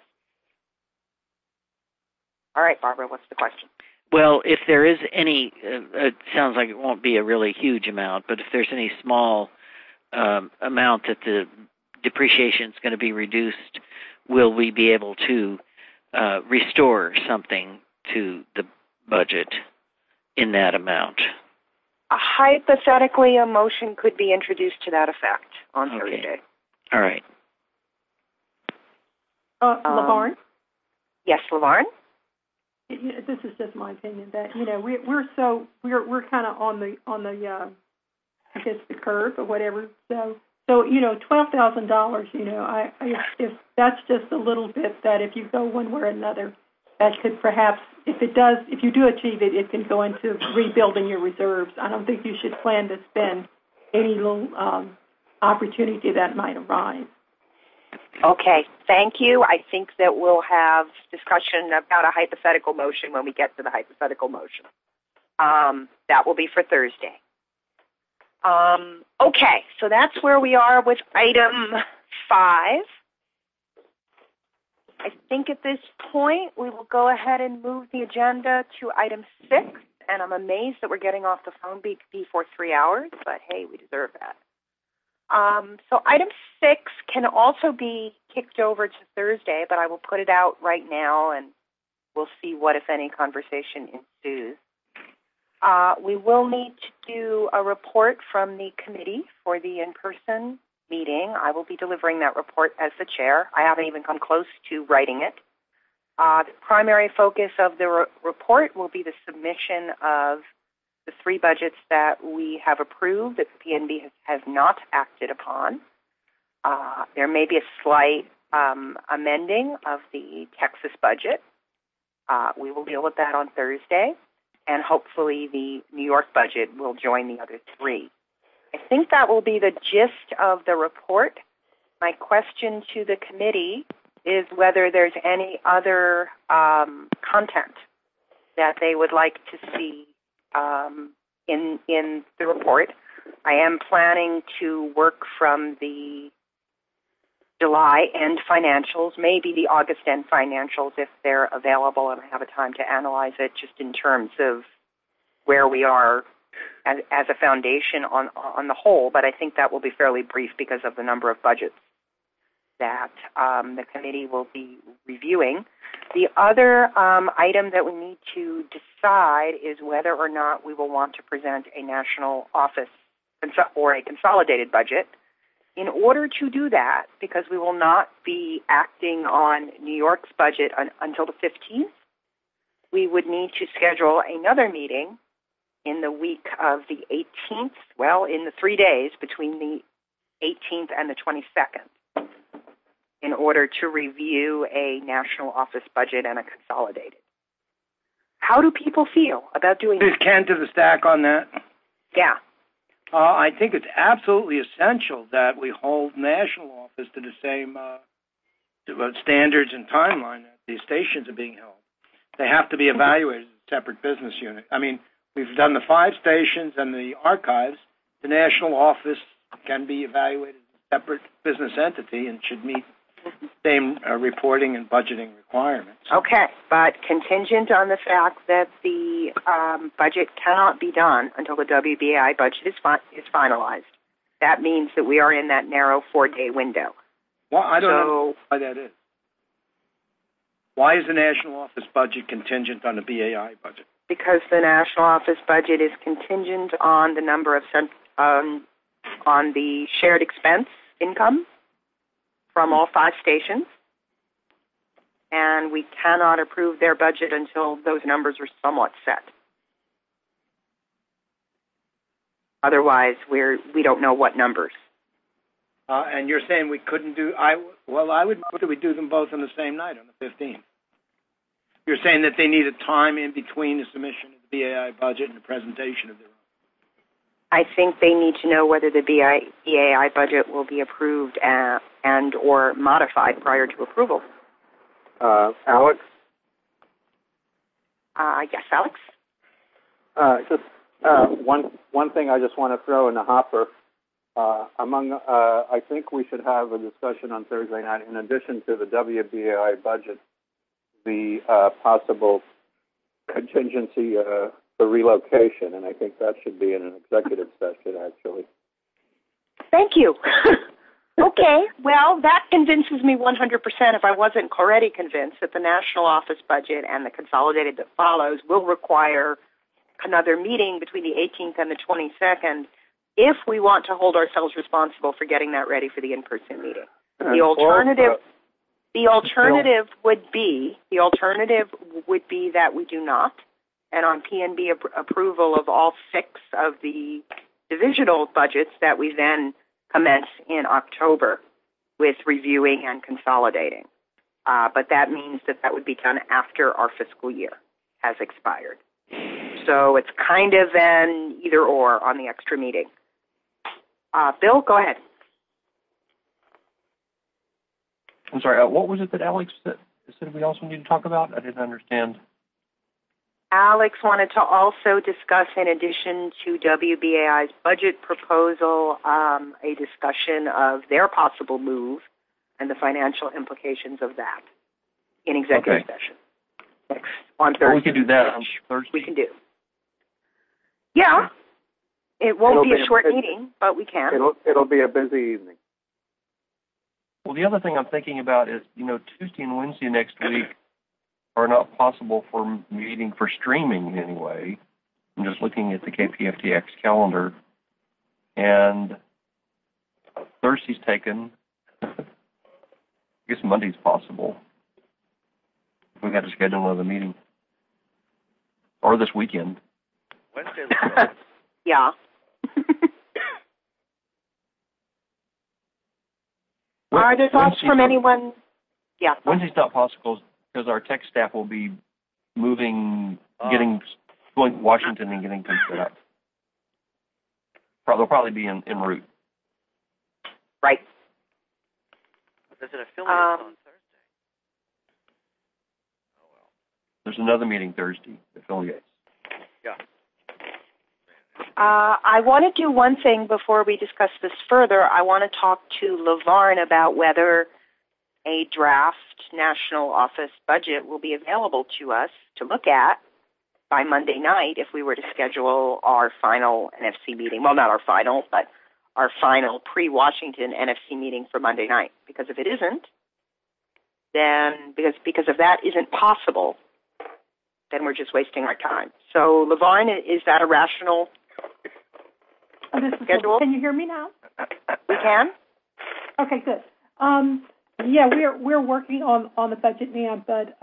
All right, Barbara, what's the question? Well, if there is any, it sounds like it won't be a really huge amount, but if there's any small amount that the depreciation is going to be reduced, will we be able to restore something to the budget in that amount? Hypothetically, a motion could be introduced to that effect on Thursday. All right. LaVarn? Yes, LaVarn? This is just my opinion that we're kind of on the I guess the curve or whatever. So $12,000. If that's just a little bit, that if you go one way or another, that could perhaps, if you do achieve it, it can go into rebuilding your reserves. I don't think you should plan to spend any little opportunity that might arise. Okay, thank you. I think that we'll have discussion about a hypothetical motion when we get to the hypothetical motion. That will be for Thursday. Okay, so that's where we are with item 5. I think at this point we will go ahead and move the agenda to item 6, and I'm amazed that we're getting off the phone before 3 hours, but hey, we deserve that. So item 6 can also be kicked over to Thursday, but I will put it out right now, and we'll see what, if any, conversation ensues. We will need to do a report from the committee for the in-person meeting. I will be delivering that report as the chair. I haven't even come close to writing it. The primary focus of the report will be the submission of the 3 budgets that we have approved that the PNB has not acted upon. There may be a slight amending of the Texas budget. We will deal with that on Thursday, and hopefully the New York budget will join the other 3. I think that will be the gist of the report. My question to the committee is whether there's any other content that they would like to see in the report. I am planning to work from the July end financials, maybe the August end financials if they're available and I have a time to analyze it, just in terms of where we are as a foundation on the whole, but I think that will be fairly brief because of the number of budgets that the committee will be reviewing. The other item that we need to decide is whether or not we will want to present a national office or a consolidated budget. In order to do that, because we will not be acting on New York's budget until the 15th, we would need to schedule another meeting in the week of the 18th, well, in the 3 days between the 18th and the 22nd, in order to review a national office budget and a consolidated. How do people feel about doing that? Is Ken to the stack on that? Yeah. I think it's absolutely essential that we hold national office to the same standards and timeline that the stations are being held. They have to be evaluated as a separate business unit. I mean, we've done the 5 stations and the archives. The national office can be evaluated as a separate business entity and should meet the same reporting and budgeting requirements. Okay, but contingent on the fact that the budget cannot be done until the WBAI budget is finalized. That means that we are in that narrow 4-day window. Well, I don't know why that is. Why is the national office budget contingent on the BAI budget? Because the national office budget is contingent on the number of on the shared expense income from all 5 stations, and we cannot approve their budget until those numbers are somewhat set. Otherwise, we don't know what numbers. And you're saying we couldn't do? I would move that we do them both on the same night, on the 15th. You're saying that they need a time in between the submission of the BAI budget and the presentation of their own. I think they need to know whether the BAI budget will be approved and or modified prior to approval. Alex? Yes, Alex? Just one thing I just want to throw in the hopper. I think we should have a discussion on Thursday night, in addition to the WBAI budget, the possible contingency for relocation, and I think that should be in an executive session, actually. Thank you. Okay, well, that convinces me 100% if I wasn't already convinced that the national office budget and the consolidated that follows will require another meeting between the 18th and the 22nd if we want to hold ourselves responsible for getting that ready for the in-person meeting. The alternative would be that we do not, and on PNB approval of all 6 of the divisional budgets that we then commence in October with reviewing and consolidating. But that means that would be done after our fiscal year has expired. So it's kind of an either or on the extra meeting. Bill, go ahead. I'm sorry, what was it that Alex said we also need to talk about? I didn't understand. Alex wanted to also discuss, in addition to WBAI's budget proposal, a discussion of their possible move and the financial implications of that in executive session on Thursday. We can do that on Thursday. We can do. Yeah. It won't be a short meeting, but we can. It'll be a busy evening. Well, the other thing I'm thinking about is, Tuesday and Wednesday next week are not possible for meeting for streaming anyway. I'm just looking at the KPFTX calendar, and Thursday's taken. I guess Monday's possible. We got to schedule another meeting, or this weekend. Wednesday. Yeah. Are there thoughts from anyone? Yeah. Wednesday's not possible because our tech staff will be moving, going to Washington and getting things set up. They'll probably be en route. Right. There's an affiliate on Thursday. Oh, well. There's another meeting Thursday, affiliates. Yeah. I want to do one thing before we discuss this further. I want to talk to LaVarn about whether a draft national office budget will be available to us to look at by Monday night if we were to schedule our final NFC meeting. Well, not our final, but our final pre-Washington NFC meeting for Monday night. Because if it isn't, then because if that isn't possible, then we're just wasting our time. So, LaVarn, is that a rational schedule? Can you hear me now? We can. Okay, good. Yeah, we're working on the budget now, but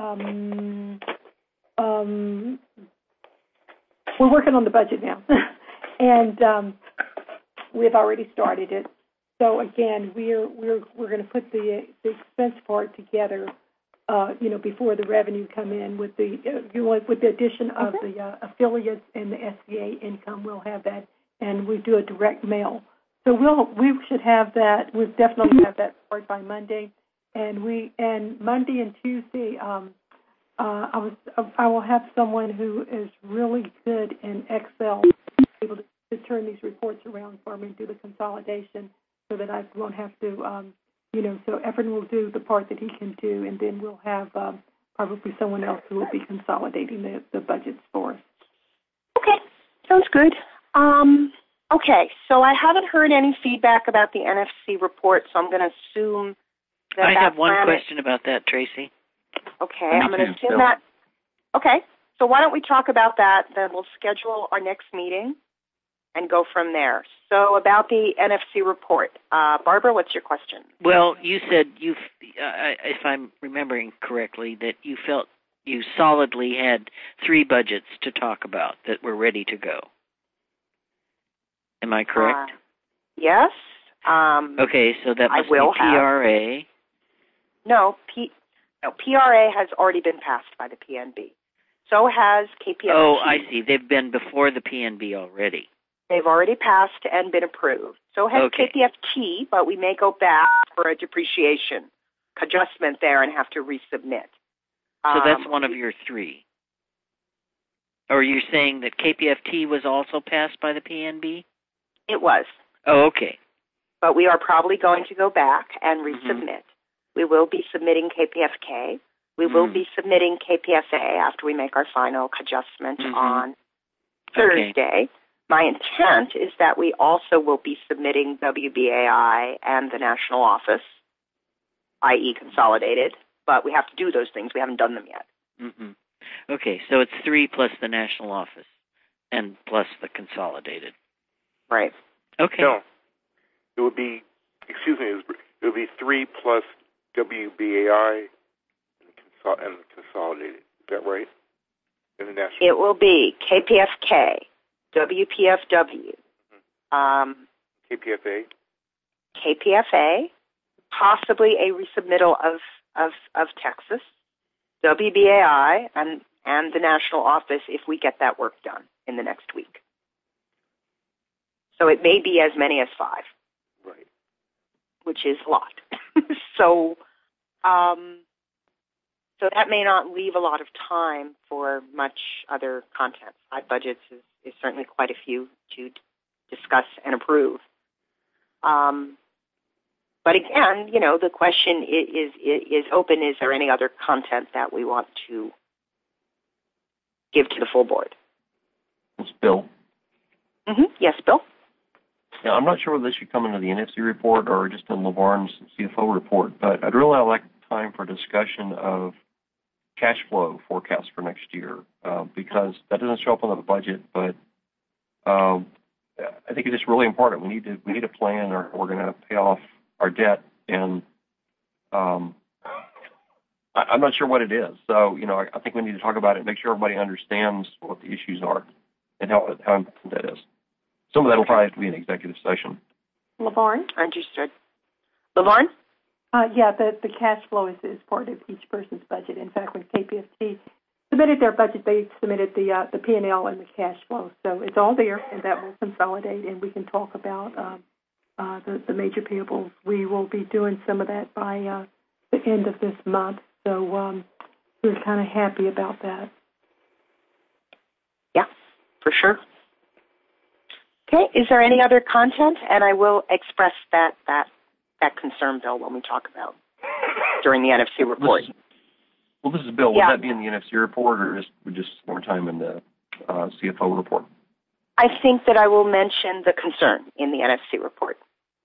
we're working on the budget now, and we've already started it. So again, we're going to put the expense part together, before the revenue come in with the addition of the affiliates and the SBA income. We'll have that, and we do a direct mail. So we should have that. We'll definitely have that part by Monday, and Monday and Tuesday. I will have someone who is really good in Excel, able to turn these reports around for me and do the consolidation, so that I won't have to. So Efren will do the part that he can do, and then we'll have probably someone else who will be consolidating the budgets for us. Okay, sounds good. Okay, so I haven't heard any feedback about the NFC report, so I'm going to assume that I have one question about that, Tracy. Okay, I'm going to assume that. Okay, so why don't we talk about that, then we'll schedule our next meeting, and go from there. So about the NFC report, Barbara, what's your question? Well, you said if I'm remembering correctly, that you felt you solidly had 3 budgets to talk about that were ready to go. Am I correct? Yes. Okay, so that must be PRA. No, PRA has already been passed by the PNB. So has KPFT. Oh, I see. They've been before the PNB already. They've already passed and been approved. So has KPFT, but we may go back for a depreciation adjustment there and have to resubmit. So that's one of your 3. Or you're saying that KPFT was also passed by the PNB? It was. Oh, okay. But we are probably going to go back and resubmit. We will be submitting KPFK. We will be submitting KPFA after we make our final adjustment on Thursday. My intent is that we also will be submitting WBAI and the national office, i.e. consolidated, but we have to do those things. We haven't done them yet. Okay, so it's 3 plus the national office and plus the consolidated. Right. Okay. No, it would be, it would be 3 plus WBAI and consolidated. Is that right? And the national. It will be KPFK, WPFW, KPFA, possibly a resubmittal of Texas, WBAI, and the national office if we get that work done in the next week. So it may be as many as 5. Right. Which is a lot. So that may not leave a lot of time for much other content. 5 budgets is certainly quite a few to discuss and approve. But again, the question is open. Is there any other content that we want to give to the full board? It's Bill. Yes, Bill? Yeah, I'm not sure whether this should come into the NFC report or just in LeVarn's CFO report, but I'd really like time for discussion of cash flow forecast for next year because that doesn't show up on the budget, but I think it's just really important. We need a plan, or we're going to pay off our debt, and I'm not sure what it is. So I think we need to talk about it, make sure everybody understands what the issues are and how important that is. Some of that will probably have to be an executive session. LeVarn? Understood. LeVarn? Yeah, the cash flow is part of each person's budget. In fact, when KPFT submitted their budget, they submitted the P&L and the cash flow. So it's all there, and that will consolidate, and we can talk about the major payables. We will be doing some of that by the end of this month. So we're kind of happy about that. Yeah, for sure. Okay, is there any other content? And I will express that concern, Bill, when we talk about during the NFC report. This is Bill. Would that be in the NFC report, or just more time in the CFO report? I think that I will mention the concern in the NFC report.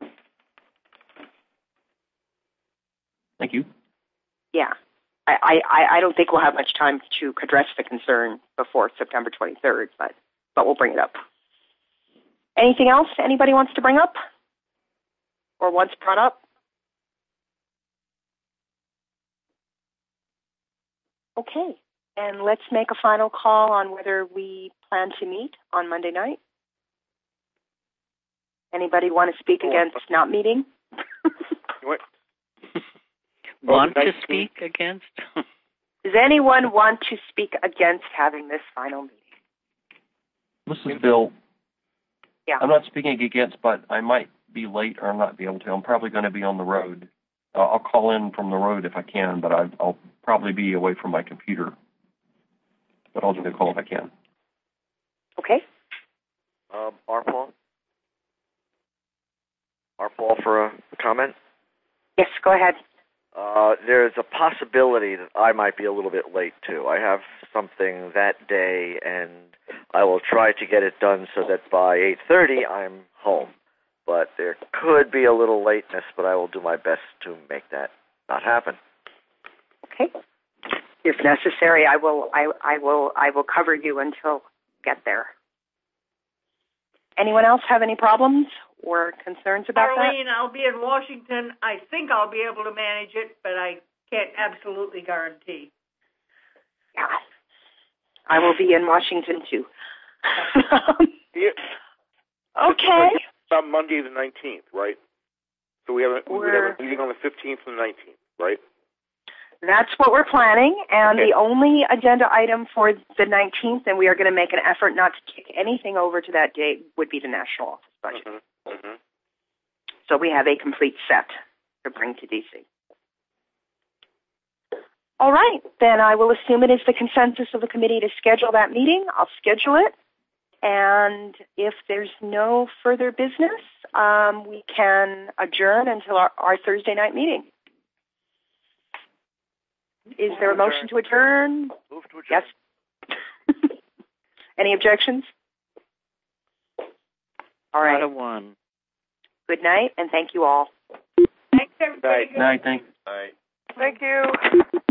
Thank you. Yeah. I don't think we'll have much time to address the concern before September 23rd, but we'll bring it up. Anything else anybody wants to bring up or wants brought up? Okay, and let's make a final call on whether we plan to meet on Monday night. Anybody want to speak against not meeting? What? Want to speak against? Does anyone want to speak against having this final meeting? This is Bill. Yeah. I'm not speaking against, but I might be late or not be able to. I'm probably going to be on the road. I'll call in from the road if I can, but I'll probably be away from my computer. But I'll do the call if I can. Okay. Arpaul for a comment? Yes, go ahead. There's a possibility that I might be a little bit late, too. I have something that day, and I will try to get it done so that by 8:30 I'm home. But there could be a little lateness, but I will do my best to make that not happen. Okay. If necessary, I will cover you until you get there. Anyone else have any problems or concerns about Arlene, I'll be in Washington. I think I'll be able to manage it, but I can't absolutely guarantee. Yeah. I will be in Washington, too. Yeah. Okay. About Monday the 19th, right? So we have a meeting on the 15th and the 19th, right? That's what we're planning, and the only agenda item for the 19th, and we are going to make an effort not to kick anything over to that date, would be the national office budget. Mm-hmm. Mm-hmm. So we have a complete set to bring to D.C. All right, then I will assume it is the consensus of the committee to schedule that meeting. I'll schedule it, and if there's no further business, we can adjourn until our Thursday night meeting. Is there a motion to adjourn? Move to adjourn. Yes. Any objections? All right. Not a one. Good night, and thank you all. Thanks, everybody. Night. Thanks. All right. Thank you.